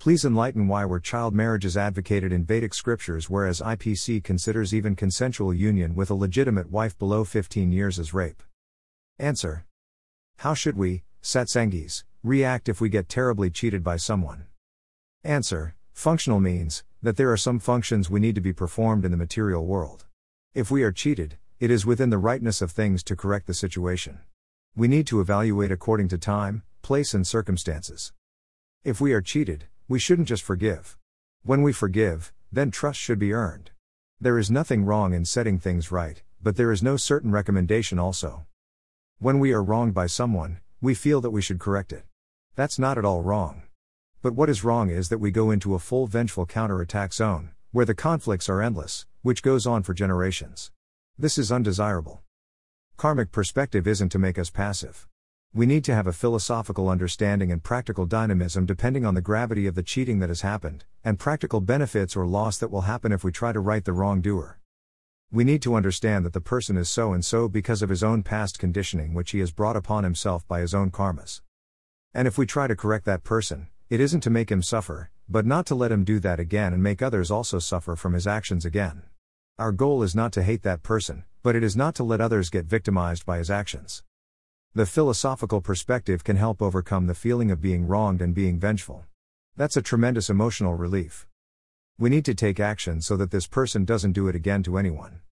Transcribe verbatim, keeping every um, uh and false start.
Please enlighten why were child marriages advocated in Vedic scriptures whereas I P C considers even consensual union with a legitimate wife below fifteen years as rape? Answer. How should we, satsangis, react if we get terribly cheated by someone? Answer. Functional means that there are some functions we need to be performed in the material world. If we are cheated, it is within the rightness of things to correct the situation. We need to evaluate according to time, place and circumstances. If we are cheated, we shouldn't just forgive. When we forgive, then trust should be earned. There is nothing wrong in setting things right, but there is no certain recommendation also. When we are wronged by someone, we feel that we should correct it. That's not at all wrong. But what is wrong is that we go into a full vengeful counterattack zone, where the conflicts are endless, which goes on for generations. This is undesirable. Karmic perspective isn't to make us passive. We need to have a philosophical understanding and practical dynamism depending on the gravity of the cheating that has happened, and practical benefits or loss that will happen if we try to right the wrongdoer. We need to understand that the person is so and so because of his own past conditioning which he has brought upon himself by his own karmas. And if we try to correct that person, it isn't to make him suffer, but not to let him do that again and make others also suffer from his actions again. Our goal is not to hate that person, but it is not to let others get victimized by his actions. The philosophical perspective can help overcome the feeling of being wronged and being vengeful. That's a tremendous emotional relief. We need to take action so that this person doesn't do it again to anyone.